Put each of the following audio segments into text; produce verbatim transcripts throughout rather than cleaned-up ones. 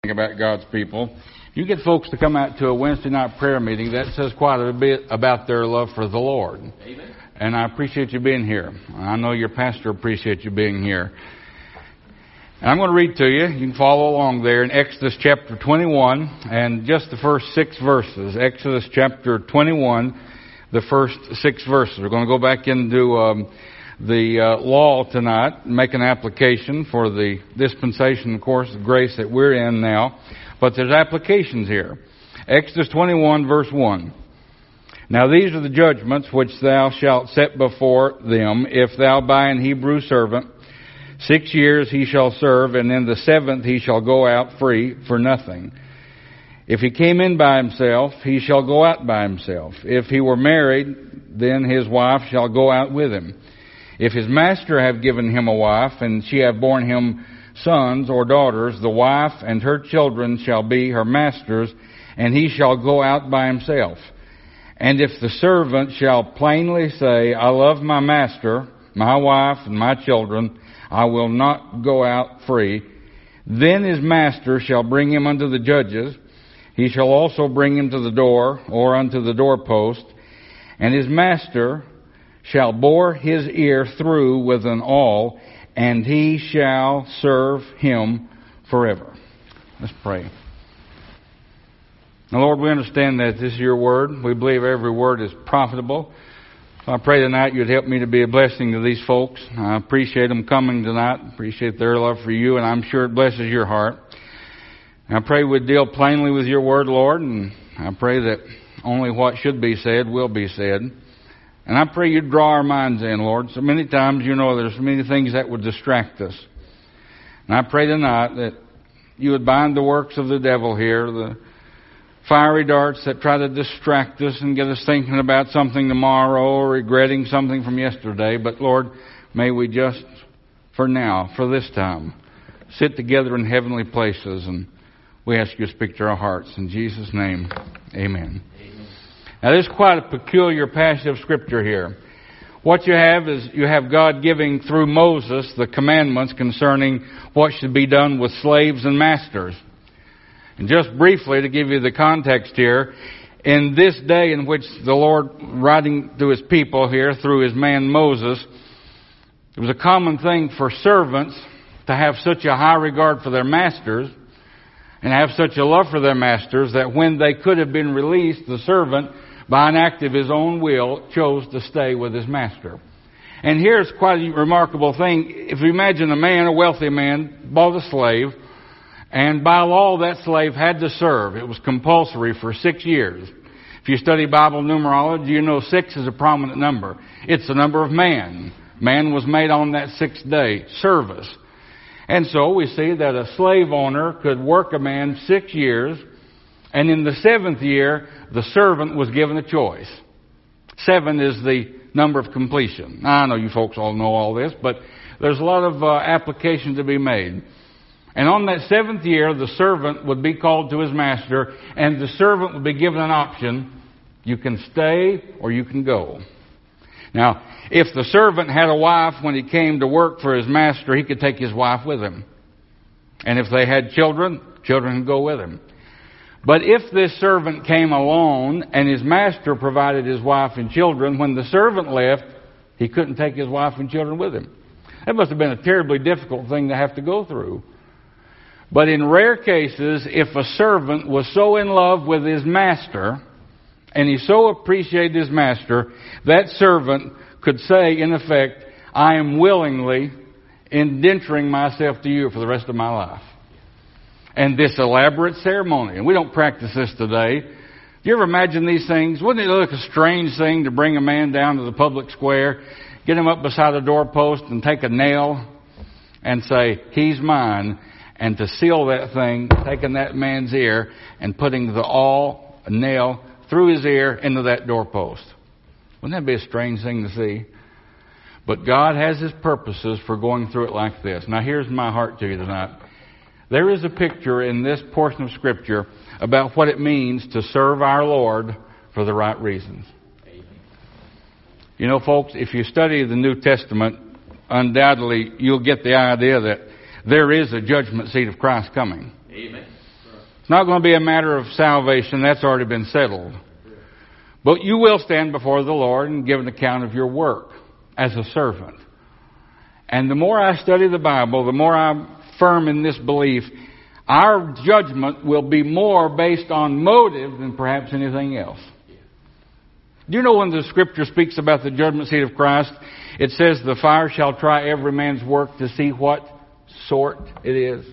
About God's people. You get folks to come out to a Wednesday night prayer meeting, that says quite a bit about their love for the Lord. Amen. And I appreciate you being here. I know your pastor appreciates you being here. And I'm going to read to you. You can follow along there in Exodus chapter twenty-one and just the first six verses. Exodus chapter twenty-one, the first six verses. We're going to go back into um, the uh, law tonight, make an application for the dispensation, of course, of grace that we're in now. But there's applications here. Exodus twenty-one, verse one. Now these are the judgments which thou shalt set before them, if thou buy an Hebrew servant. Six years he shall serve, and in the seventh he shall go out free for nothing. If he came in by himself, he shall go out by himself. If he were married, then his wife shall go out with him. If his master have given him a wife, and she have borne him sons or daughters, the wife and her children shall be her master's, and he shall go out by himself. And if the servant shall plainly say, I love my master, my wife, and my children, I will not go out free, then his master shall bring him unto the judges. He shall also bring him to the door, or unto the doorpost, and his master shall bore his ear through with an awl, and he shall serve him forever. Let's pray. Now, Lord, we understand that this is your word. We believe every word is profitable. So I pray tonight you'd help me to be a blessing to these folks. I appreciate them coming tonight. Appreciate their love for you, and I'm sure it blesses your heart. And I pray we'd deal plainly with your word, Lord, and I pray that only what should be said will be said. And I pray you'd draw our minds in, Lord. So many times, you know, there's many things that would distract us. And I pray tonight that you would bind the works of the devil here, the fiery darts that try to distract us and get us thinking about something tomorrow or regretting something from yesterday. But, Lord, may we just, for now, for this time, sit together in heavenly places. And we ask you to speak to our hearts. In Jesus' name, amen. Now, there's quite a peculiar passage of Scripture here. What you have is you have God giving through Moses the commandments concerning what should be done with slaves and masters. And just briefly, to give you the context here, in this day in which the Lord, writing to His people here through His man Moses, it was a common thing for servants to have such a high regard for their masters and have such a love for their masters that when they could have been released, the servant, by an act of his own will, chose to stay with his master. And here's quite a remarkable thing. If you imagine a man, a wealthy man, bought a slave, and by law that slave had to serve. It was compulsory for six years. If you study Bible numerology, you know six is a prominent number. It's the number of man. Man was made on that sixth day, service. And so we see that a slave owner could work a man six years, and in the seventh year, the servant was given a choice. Seven is the number of completion. Now, I know you folks all know all this, but there's a lot of uh, application to be made. And on that seventh year, the servant would be called to his master, and the servant would be given an option. You can stay or you can go. Now, if the servant had a wife when he came to work for his master, he could take his wife with him. And if they had children, children could go with him. But if this servant came alone and his master provided his wife and children, when the servant left, he couldn't take his wife and children with him. That must have been a terribly difficult thing to have to go through. But in rare cases, if a servant was so in love with his master, and he so appreciated his master, that servant could say, in effect, I am willingly indenturing myself to you for the rest of my life. And this elaborate ceremony, and we don't practice this today. Do you ever imagine these things? Wouldn't it look a strange thing to bring a man down to the public square, get him up beside a doorpost and take a nail and say, he's mine, and to seal that thing, taking that man's ear and putting the awl, a nail, through his ear into that doorpost? Wouldn't that be a strange thing to see? But God has His purposes for going through it like this. Now here's my heart to you tonight. There is a picture in this portion of Scripture about what it means to serve our Lord for the right reasons. You know, folks, if you study the New Testament, undoubtedly you'll get the idea that there is a judgment seat of Christ coming. Amen. It's not going to be a matter of salvation. That's already been settled. But you will stand before the Lord and give an account of your work as a servant. And the more I study the Bible, the more I'm firm in this belief, our judgment will be more based on motive than perhaps anything else. Do you know when the Scripture speaks about the judgment seat of Christ, it says the fire shall try every man's work to see what sort it is?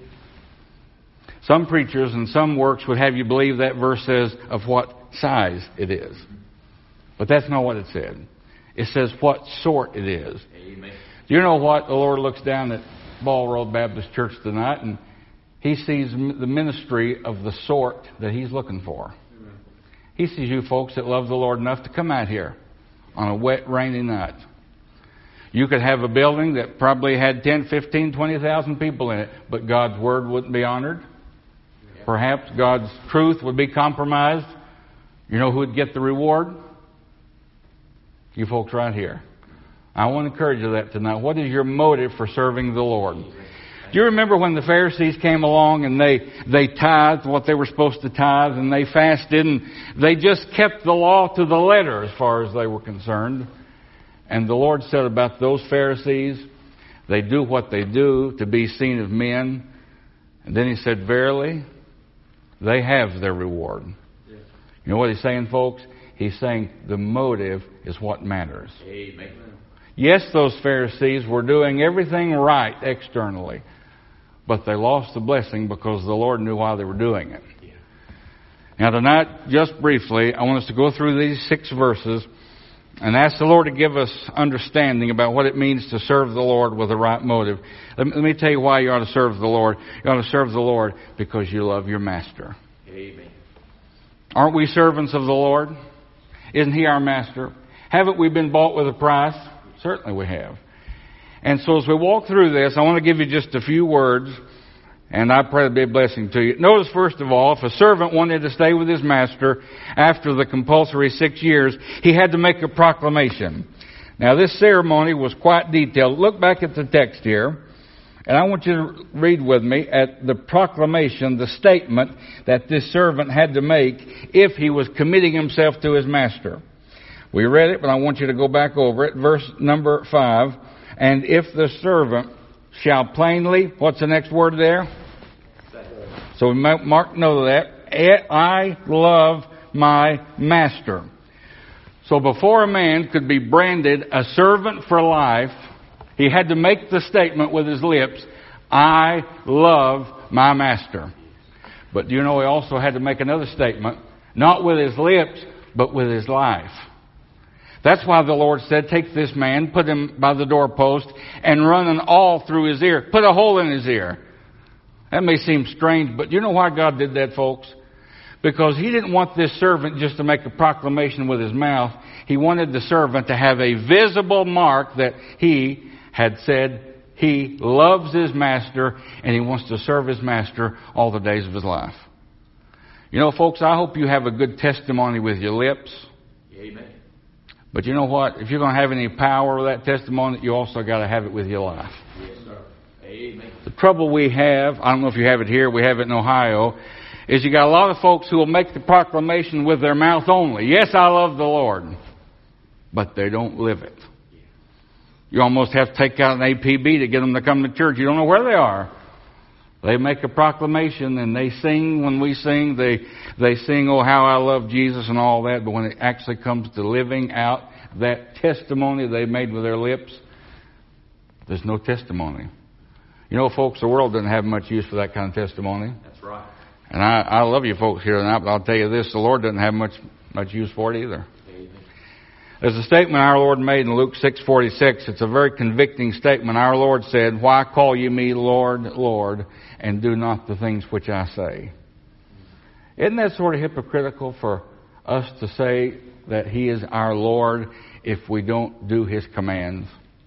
Some preachers and some works would have you believe that verse says of what size it is. But that's not what it said. It says what sort it is. Amen. Do you know what? The Lord looks down at Ball Road Baptist Church tonight and He sees the ministry of the sort that He's looking for. Amen. He sees you folks that love the Lord enough to come out here on a wet, rainy night. You could have a building that probably had ten, fifteen, twenty thousand people in it, but God's Word wouldn't be honored. Yeah. Perhaps God's truth would be compromised. You know who would get the reward? You folks right here. I want to encourage you that tonight. What is your motive for serving the Lord? Do you remember when the Pharisees came along and they, they tithed what they were supposed to tithe and they fasted and they just kept the law to the letter as far as they were concerned? And the Lord said about those Pharisees, they do what they do to be seen of men. And then He said, verily, they have their reward. Yeah. You know what He's saying, folks? He's saying the motive is what matters. Amen. Yes, those Pharisees were doing everything right externally, but they lost the blessing because the Lord knew why they were doing it. Yeah. Now tonight, just briefly, I want us to go through these six verses and ask the Lord to give us understanding about what it means to serve the Lord with the right motive. Let me, let me tell you why you ought to serve the Lord. You ought to serve the Lord because you love your Master. Amen. Aren't we servants of the Lord? Isn't He our Master? Haven't we been bought with a price? Certainly we have. And so as we walk through this, I want to give you just a few words, and I pray it'll be a blessing to you. Notice, first of all, if a servant wanted to stay with his master after the compulsory six years, he had to make a proclamation. Now, this ceremony was quite detailed. Look back at the text here, and I want you to read with me at the proclamation, the statement that this servant had to make if he was committing himself to his master. We read it, but I want you to go back over it. Verse number five. And if the servant shall plainly, what's the next word there? So we mark note of that. I love my master. So before a man could be branded a servant for life, he had to make the statement with his lips, I love my master. But do you know he also had to make another statement, not with his lips, but with his life. That's why the Lord said, take this man, put him by the doorpost, and run an awl through his ear. Put a hole in his ear. That may seem strange, but you know why God did that, folks? Because He didn't want this servant just to make a proclamation with his mouth. He wanted the servant to have a visible mark that he had said he loves his master and he wants to serve his master all the days of his life. You know, folks, I hope you have a good testimony with your lips. Amen. But you know what? If you're going to have any power with that testimony, you also got to have it with your life. Yes, sir. Amen. The trouble we have, I don't know if you have it here, we have it in Ohio, is you got a lot of folks who will make the proclamation with their mouth only. Yes, I love the Lord. But they don't live it. You almost have to take out an A P B to get them to come to church. You don't know where they are. They make a proclamation and they sing when we sing. They they sing, oh, how I love Jesus and all that. But when it actually comes to living out that testimony they made with their lips, there's no testimony. You know, folks, the world doesn't have much use for that kind of testimony. That's right. And I, I love you folks here tonight, but I'll tell you this, the Lord doesn't have much much use for it either. There's a statement our Lord made in Luke six forty-six. It's a very convicting statement. Our Lord said, why call ye me Lord, Lord, and do not the things which I say? Isn't that sort of hypocritical for us to say that He is our Lord if we don't do His commands?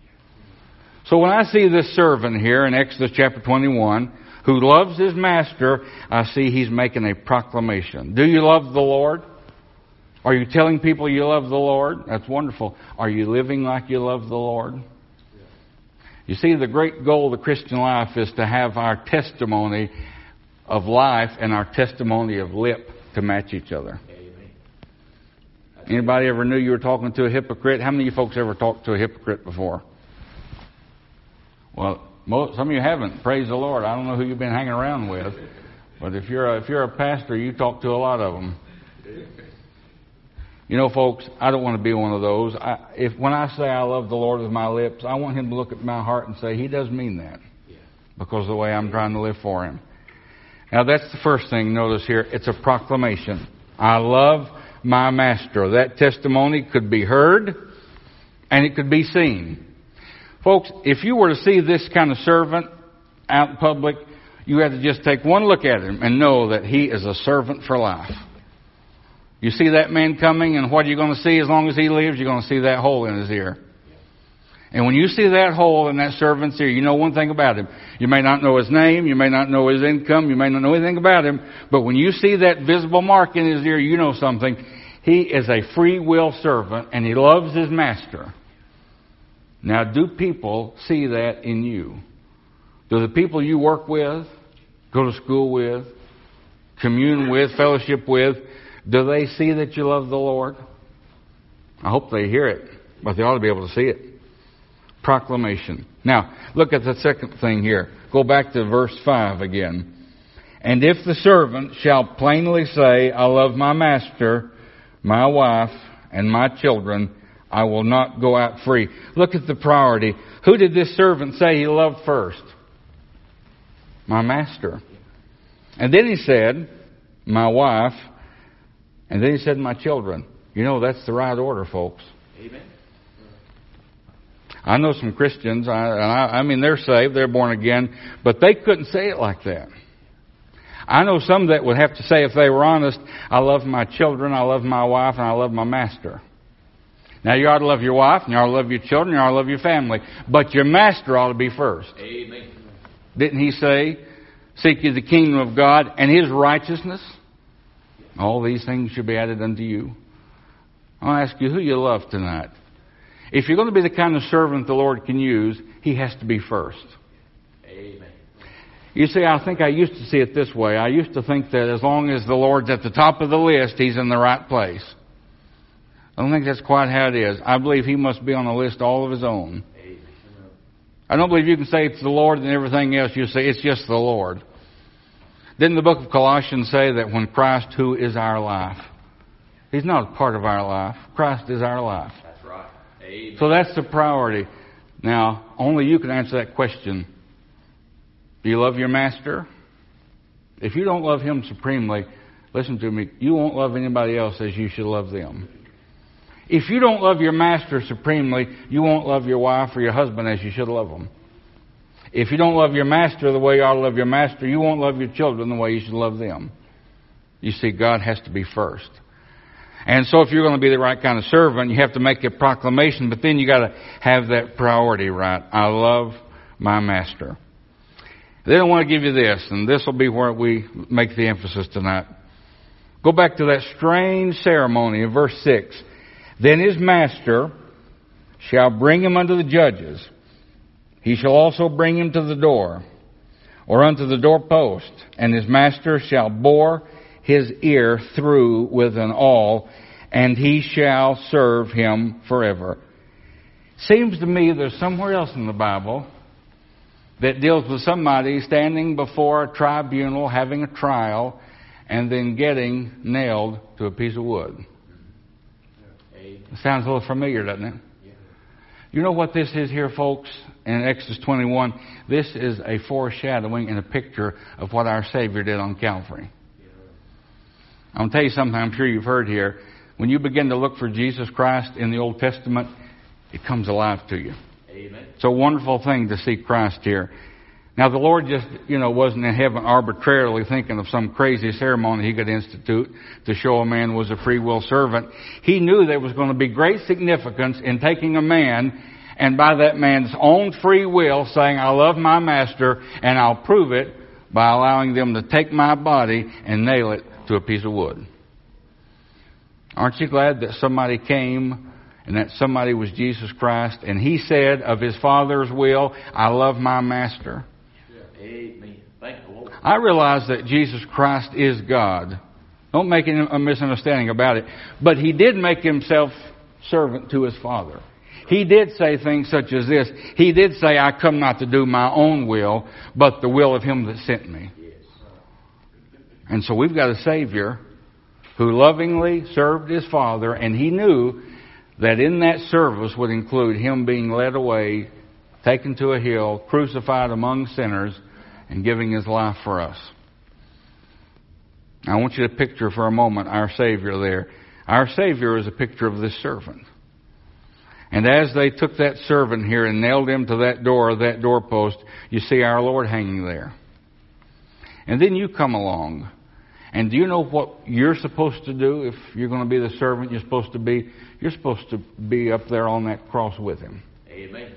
So when I see this servant here in Exodus chapter twenty-one, who loves his master, I see he's making a proclamation. Do you love the Lord? Are you telling people you love the Lord? That's wonderful. Are you living like you love the Lord? You see, the great goal of the Christian life is to have our testimony of life and our testimony of lip to match each other. Anybody ever knew you were talking to a hypocrite? How many of you folks ever talked to a hypocrite before? Well, most, some of you haven't. Praise the Lord. I don't know who you've been hanging around with, but if you're a, if you're a pastor, you talk to a lot of them. You know, folks, I don't want to be one of those. I, if when I say I love the Lord with my lips, I want Him to look at my heart and say, He does mean that, because of the way I'm trying to live for Him. Now, that's the first thing. Notice here, it's a proclamation. I love my Master. That testimony could be heard and it could be seen. Folks, if you were to see this kind of servant out in public, you had to just take one look at him and know that he is a servant for life. You see that man coming, and what are you going to see as long as he lives? You're going to see that hole in his ear. And when you see that hole in that servant's ear, you know one thing about him. You may not know his name, you may not know his income, you may not know anything about him, but when you see that visible mark in his ear, you know something. He is a free will servant, and he loves his master. Now, do people see that in you? Do the people you work with, go to school with, commune with, fellowship with, do they see that you love the Lord? I hope they hear it, but they ought to be able to see it. Proclamation. Now, look at the second thing here. Go back to verse five again. And if the servant shall plainly say, I love my master, my wife, and my children, I will not go out free. Look at the priority. Who did this servant say he loved first? My master. And then he said, my wife, and then he said, my children. You know, that's the right order, folks. Amen. I know some Christians, I, I, I mean, they're saved, they're born again, but they couldn't say it like that. I know some that would have to say, if they were honest, I love my children, I love my wife, and I love my master. Now, you ought to love your wife, and you ought to love your children, you ought to love your family, but your master ought to be first. Amen. Didn't he say, seek ye the kingdom of God and His righteousness? All these things should be added unto you. I'll ask you who you love tonight. If you're going to be the kind of servant the Lord can use, He has to be first. Amen. You see, I think I used to see it this way. I used to think that as long as the Lord's at the top of the list, He's in the right place. I don't think that's quite how it is. I believe He must be on a list all of His own. Amen. I don't believe you can say it's the Lord and everything else. You say it's just the Lord. Didn't the book of Colossians say that when Christ, who is our life, He's not a part of our life. Christ is our life. That's right. Amen. So that's the priority. Now, only you can answer that question. Do you love your master? If you don't love Him supremely, listen to me, you won't love anybody else as you should love them. If you don't love your master supremely, you won't love your wife or your husband as you should love them. If you don't love your master the way you ought to love your master, you won't love your children the way you should love them. You see, God has to be first. And so if you're going to be the right kind of servant, you have to make a proclamation, but then you got to have that priority right. I love my master. Then I want to give you this, and this will be where we make the emphasis tonight. Go back to that strange ceremony in verse six. Then his master shall bring him unto the judges. He shall also bring him to the door, or unto the doorpost, and his master shall bore his ear through with an awl, and he shall serve him forever. Seems to me there's somewhere else in the Bible that deals with somebody standing before a tribunal, having a trial, and then getting nailed to a piece of wood. It sounds a little familiar, doesn't it? You know what this is here, folks? In Exodus twenty-one, this is a foreshadowing and a picture of what our Savior did on Calvary. I'm going to tell you something I'm sure you've heard here. When you begin to look for Jesus Christ in the Old Testament, it comes alive to you. Amen. It's a wonderful thing to see Christ here. Now, the Lord just, you know, wasn't in heaven arbitrarily thinking of some crazy ceremony He could institute to show a man was a free will servant. He knew there was going to be great significance in taking a man and by that man's own free will saying, I love my master, and I'll prove it by allowing them to take my body and nail it to a piece of wood. Aren't you glad that somebody came and that somebody was Jesus Christ, and He said of His Father's will, I love my master? Amen. Thank the Lord. I realize that Jesus Christ is God. Don't make a misunderstanding about it. But He did make Himself servant to His Father. He did say things such as this. He did say, I come not to do my own will, but the will of Him that sent me. And so we've got a Savior who lovingly served His Father, and He knew that in that service would include Him being led away, taken to a hill, crucified among sinners, and giving His life for us. I want you to picture for a moment our Savior there. Our Savior is a picture of this servant. And as they took that servant here and nailed him to that door, that doorpost, you see our Lord hanging there. And then you come along. And do you know what you're supposed to do if you're going to be the servant you're supposed to be? You're supposed to be up there on that cross with Him. Amen.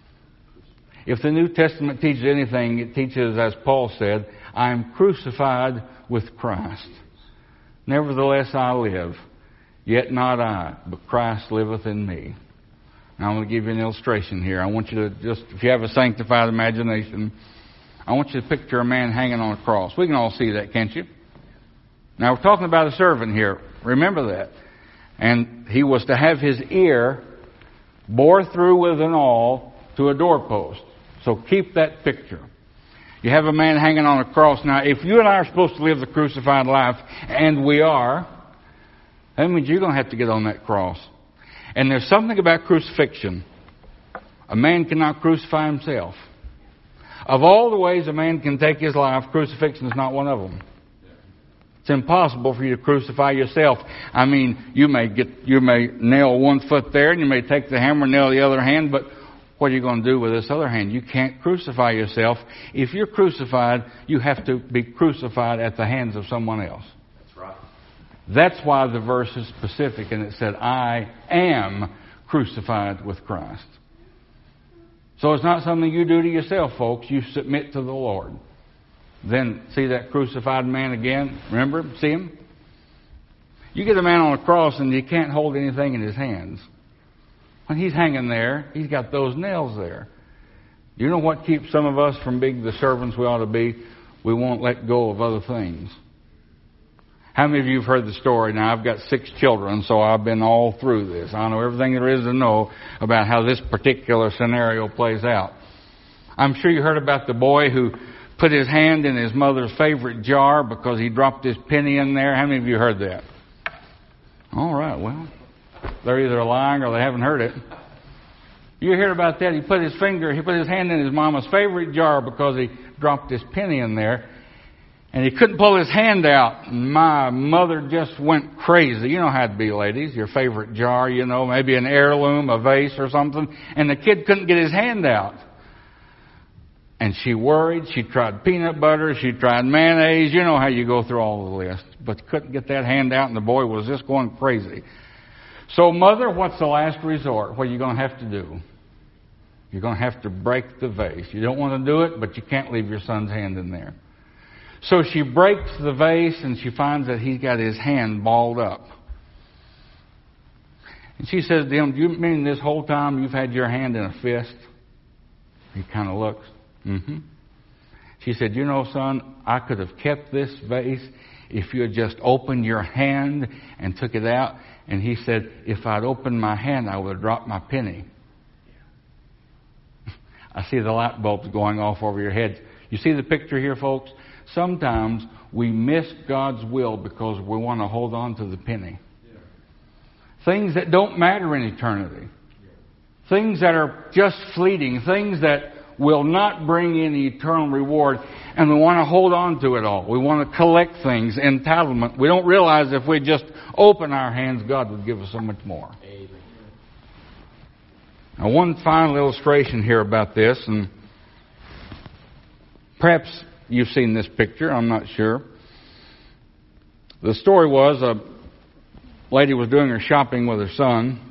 If the New Testament teaches anything, it teaches, as Paul said, I am crucified with Christ. Nevertheless I live, yet not I, but Christ liveth in me. Now I'm going to give you an illustration here. I want you to just, if you have a sanctified imagination, I want you to picture a man hanging on a cross. We can all see that, can't you? Now we're talking about a servant here. Remember that. And he was to have his ear bore through with an awl to a doorpost. So keep that picture. You have a man hanging on a cross. Now, if you and I are supposed to live the crucified life, and we are, that means you're going to have to get on that cross. And there's something about crucifixion. A man cannot crucify himself. Of all the ways a man can take his life, crucifixion is not one of them. It's impossible for you to crucify yourself. I mean, you may get, you may nail one foot there, and you may take the hammer and nail the other hand, but what are you going to do with this other hand? You can't crucify yourself. If you're crucified, you have to be crucified at the hands of someone else. That's right. That's why the verse is specific, and it said, I am crucified with Christ. So it's not something you do to yourself, folks. You submit to the Lord. Then see that crucified man again? Remember? See him? You get a man on a cross and he can't hold anything in his hands. When he's hanging there, he's got those nails there. You know what keeps some of us from being the servants we ought to be? We won't let go of other things. How many of you have heard the story? Now, I've got six children, so I've been all through this. I know everything there is to know about how this particular scenario plays out. I'm sure you heard about the boy who put his hand in his mother's favorite jar because he dropped his penny in there. How many of you heard that? All right, well, they're either lying or they haven't heard it. You hear about that? He put his finger, he put his hand in his mama's favorite jar because he dropped his penny in there. And he couldn't pull his hand out. My mother just went crazy. You know how it be, ladies. Your favorite jar, you know, maybe an heirloom, a vase or something. And the kid couldn't get his hand out. And she worried. She tried peanut butter. She tried mayonnaise. You know how you go through all the list. But couldn't get that hand out, and the boy was just going crazy. So, mother, what's the last resort? What are you going to have to do? You're going to have to break the vase. You don't want to do it, but you can't leave your son's hand in there. So she breaks the vase, and she finds that he's got his hand balled up. And she says to him, do you mean this whole time you've had your hand in a fist? He kind of looks. Mm-hmm. She said, you know, son, I could have kept this vase if you had just opened your hand and took it out. And he said, if I'd opened my hand, I would have dropped my penny. I see the light bulbs going off over your head. You see the picture here, folks? Sometimes we miss God's will because we want to hold on to the penny. Yeah. Things that don't matter in eternity. Yeah. Things that are just fleeting. Things that will not bring any eternal reward. And we want to hold on to it all. We want to collect things, entitlement. We don't realize if we just open our hands, God would give us so much more. Amen. Now, one final illustration here about this, and perhaps you've seen this picture, I'm not sure. The story was a lady was doing her shopping with her son,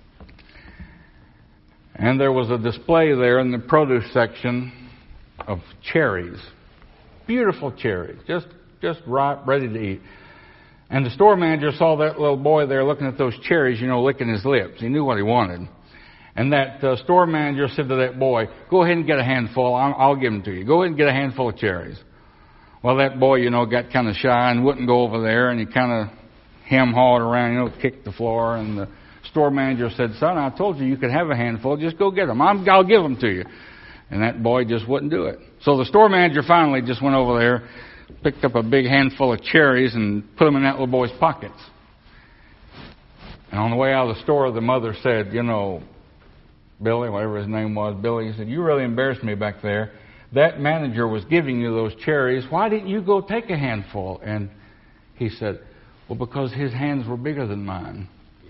and there was a display there in the produce section of cherries. Beautiful cherries, just, just ripe, ready to eat. And the store manager saw that little boy there looking at those cherries, you know, licking his lips. He knew what he wanted. And that uh, store manager said to that boy, go ahead and get a handful. I'll, I'll give them to you. Go ahead and get a handful of cherries. Well, that boy, you know, got kind of shy and wouldn't go over there, and he kind of hem-hawed around, you know, kicked the floor, and the store manager said, son, I told you you could have a handful. Just go get them. I'm, I'll give them to you. And that boy just wouldn't do it. So the store manager finally just went over there, picked up a big handful of cherries and put them in that little boy's pockets. And on the way out of the store, the mother said, you know, Billy, whatever his name was, Billy, he said, you really embarrassed me back there. That manager was giving you those cherries. Why didn't you go take a handful? And he said, well, because his hands were bigger than mine.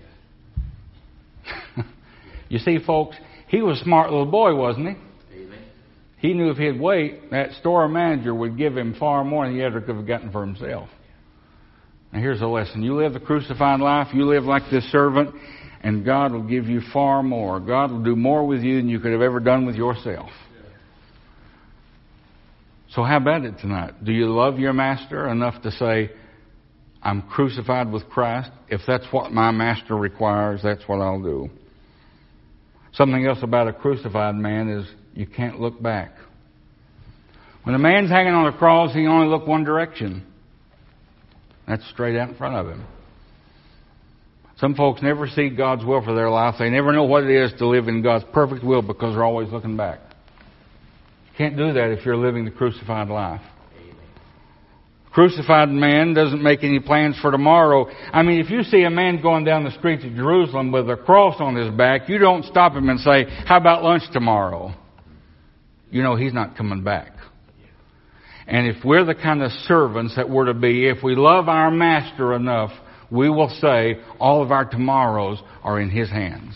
You see, folks, he was a smart little boy, wasn't he? Amen. He knew if he'd wait, that store manager would give him far more than he ever could have gotten for himself. Now here's a lesson. You live the crucified life, you live like this servant, and God will give you far more. God will do more with you than you could have ever done with yourself. So how about it tonight? Do you love your master enough to say, I'm crucified with Christ? If that's what my master requires, that's what I'll do. Something else about a crucified man is you can't look back. When a man's hanging on a cross, he only look one direction. That's straight out in front of him. Some folks never see God's will for their life. They never know what it is to live in God's perfect will because they're always looking back. You can't do that if you're living the crucified life. Crucified man doesn't make any plans for tomorrow. I mean, if you see a man going down the streets of Jerusalem with a cross on his back, you don't stop him and say, how about lunch tomorrow? You know he's not coming back. And if we're the kind of servants that we're to be, if we love our master enough, we will say all of our tomorrows are in his hands.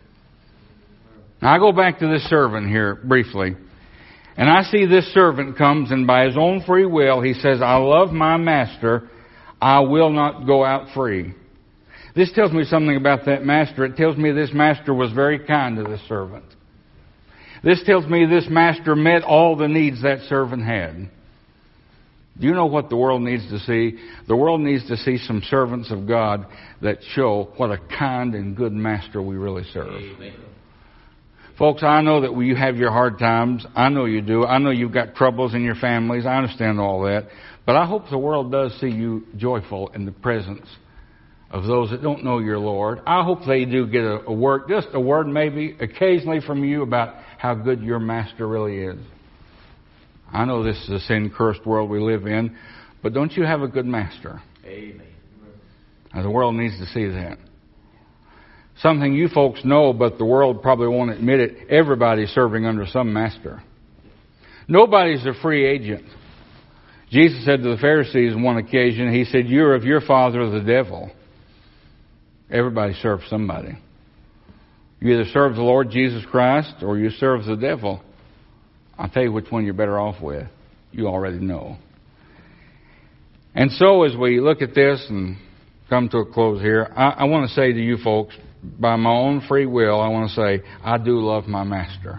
Now I go back to this servant here briefly. And I see this servant comes and by his own free will, he says, I love my master. I will not go out free. This tells me something about that master. It tells me this master was very kind to this servant. This tells me this master met all the needs that servant had. Do you know what the world needs to see? The world needs to see some servants of God that show what a kind and good master we really serve. Amen. Folks, I know that you have your hard times. I know you do. I know you've got troubles in your families. I understand all that. But I hope the world does see you joyful in the presence of those that don't know your Lord. I hope they do get a, a word, just a word maybe, occasionally from you about how good your master really is. I know this is a sin-cursed world we live in, but don't you have a good master? Amen. Now, the world needs to see that. Something you folks know, but the world probably won't admit it. Everybody's serving under some master. Nobody's a free agent. Jesus said to the Pharisees on one occasion, he said, you're of your father the devil. Everybody serves somebody. You either serve the Lord Jesus Christ or you serve the devil. I'll tell you which one you're better off with. You already know. And so as we look at this and come to a close here, I, I want to say to you folks, by my own free will, I want to say, I do love my master.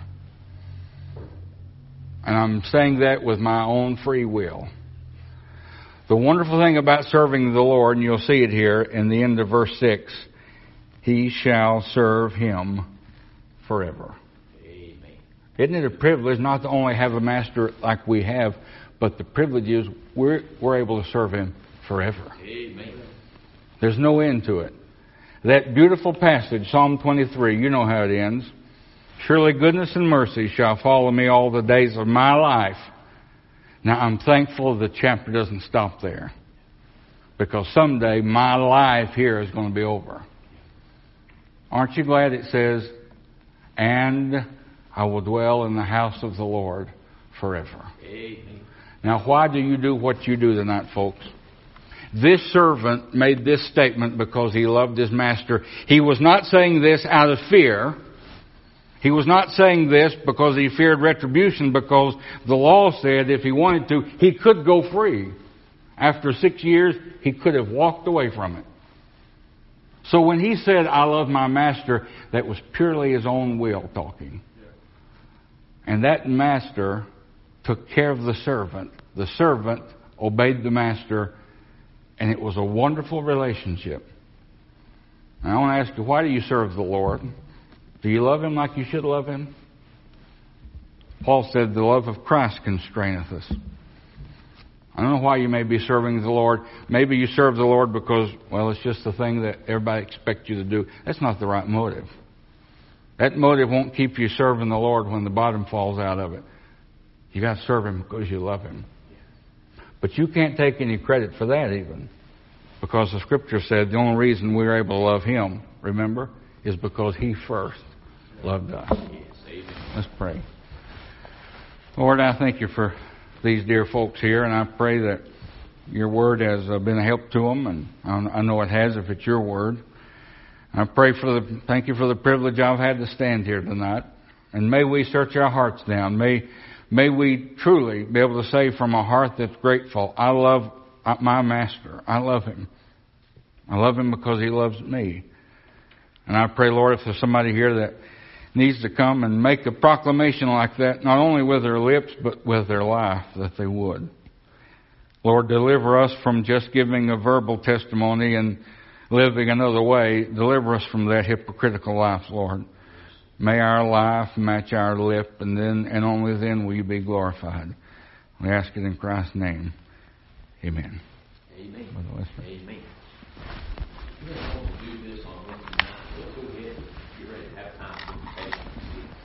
And I'm saying that with my own free will. The wonderful thing about serving the Lord, and you'll see it here in the end of verse six, he shall serve him forever. Amen. Isn't it a privilege not to only have a master like we have, but the privilege is we're, we're able to serve him forever. Amen. There's no end to it. That beautiful passage, Psalm twenty-three, you know how it ends. Surely goodness and mercy shall follow me all the days of my life. Now, I'm thankful the chapter doesn't stop there. Because someday my life here is going to be over. Aren't you glad it says, and I will dwell in the house of the Lord forever. Amen. Now, why do you do what you do tonight, folks? This servant made this statement because he loved his master. He was not saying this out of fear. He was not saying this because he feared retribution, because the law said if he wanted to, he could go free. After six years, he could have walked away from it. So when he said, I love my master, that was purely his own will talking. And that master took care of the servant. The servant obeyed the master, and it was a wonderful relationship. Now, I want to ask you, why do you serve the Lord? Do you love him like you should love him? Paul said, the love of Christ constraineth us. I don't know why you may be serving the Lord. Maybe you serve the Lord because, well, it's just the thing that everybody expects you to do. That's not the right motive. That motive won't keep you serving the Lord when the bottom falls out of it. You got to serve Him because you love Him. But you can't take any credit for that even. Because the Scripture said the only reason we're able to love Him, remember, is because He first loved us. Let's pray. Lord, I thank You for these dear folks here, and I pray that Your Word has been a help to them, and I know it has if it's Your Word. I pray for the, thank You for the privilege I've had to stand here tonight, and may we search our hearts down. May, may we truly be able to say from a heart that's grateful, I love my Master. I love Him. I love Him because He loves me. And I pray, Lord, if there's somebody here that needs to come and make a proclamation like that, not only with their lips, but with their life, that they would. Lord, deliver us from just giving a verbal testimony and living another way. Deliver us from that hypocritical life, Lord. May our life match our lip, and then and only then will You be glorified. We ask it in Christ's name. Amen. Amen. Amen. We're going to do this on Wednesday night. Let's go ahead. If you're ready to have time to take it.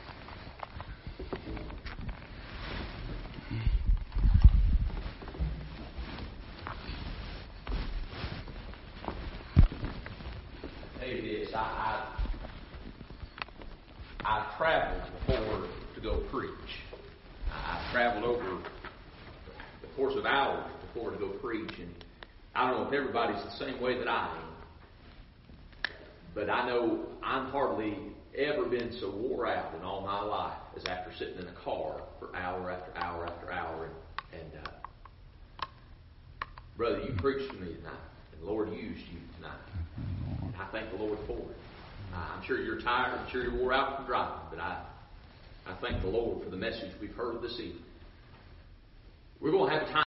Tell you this, I, I I traveled before to go preach. I, I traveled over the course of hours before to go preach, and I don't know if everybody's the same way that I am, but I know I'm hardly ever been so wore out in all my life as after sitting in a car for hour after hour after hour. And, and uh, brother, you preached to me tonight, and the Lord used you tonight. And I thank the Lord for it. I'm sure you're tired. I'm sure you're wore out from driving, but I, I thank the Lord for the message we've heard this evening. We're going to have a time.